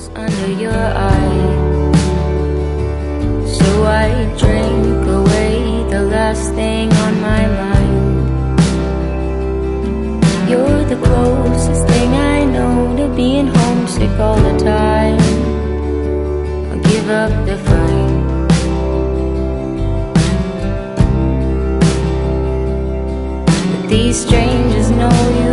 wrinkles under your eyes. So I drink away the last thing on my mind. You're the closest thing I know to being homesick all the time. I'll give up the fight. But these strangers know you